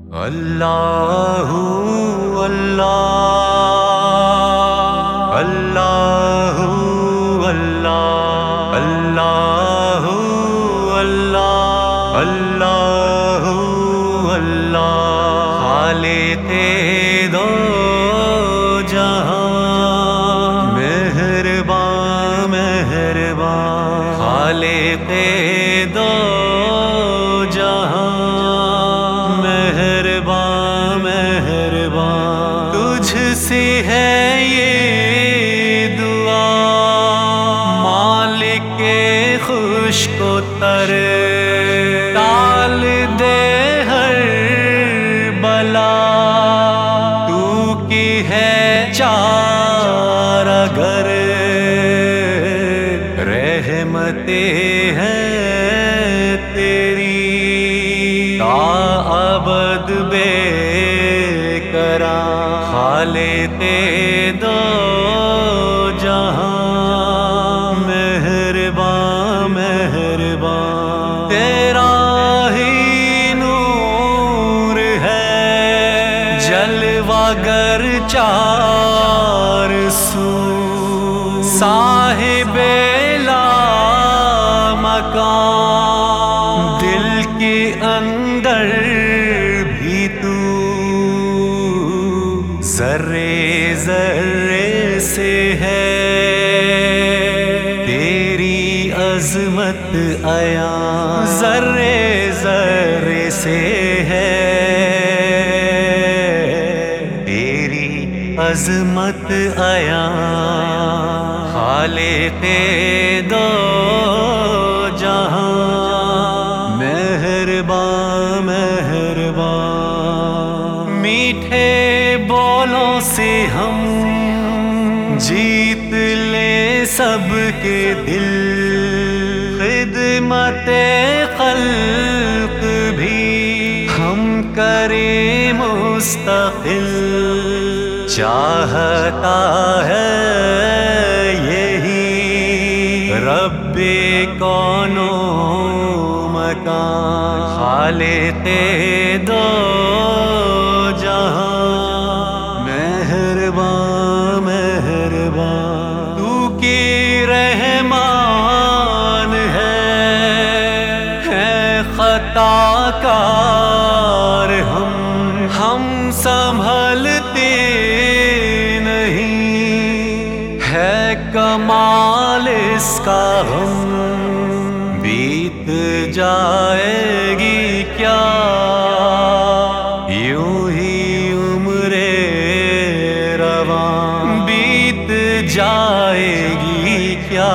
اللہ اللہ اللہ اللہ اللہ اللہ اللہ اللہ خالق دو جہاں مہربان مہربان خالق دو جہاں مہربان مہربان تجھ سے ہے یہ دعا مالک خشک و تر ٹال دے ہر بلا تو کی ہے چارہ گر رحمتیں ہیں تیری تا ابد بے قرار خالق دو جہاں مہربان مہربان تیرا ہی نور ہے جلوہ گر چار سو صاحب لا مکان دل کے اندر بھی تو ذرے ذرے سے ہے تیری عظمت عیاں ذرے ذرے سے ہے تیری عظمت عیاں خالق دو جہاں مہربان مہربان میٹھے بولوں سے ہم جیت لے سب کے دل خدمت خلق بھی ہم کریں مستقل چاہتا ہے یہی رب کون و مکان خالق دو جہاں مہربان مہربان تو کی رحمان ہے خطا کار ہم سنبھلتے نہیں ہے کمال اس کا ہم بیت جائے گی کیا یوں ہی عمر رواں بیت جائے گی کیا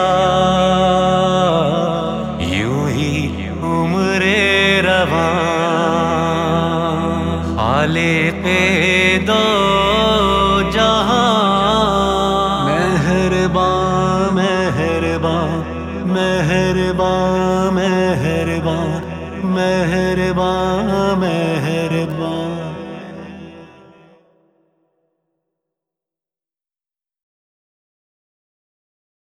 یوں ہی عمر رواں خالق دو جہاں مہربان مہربان مہربان مہربان مہربان مہربان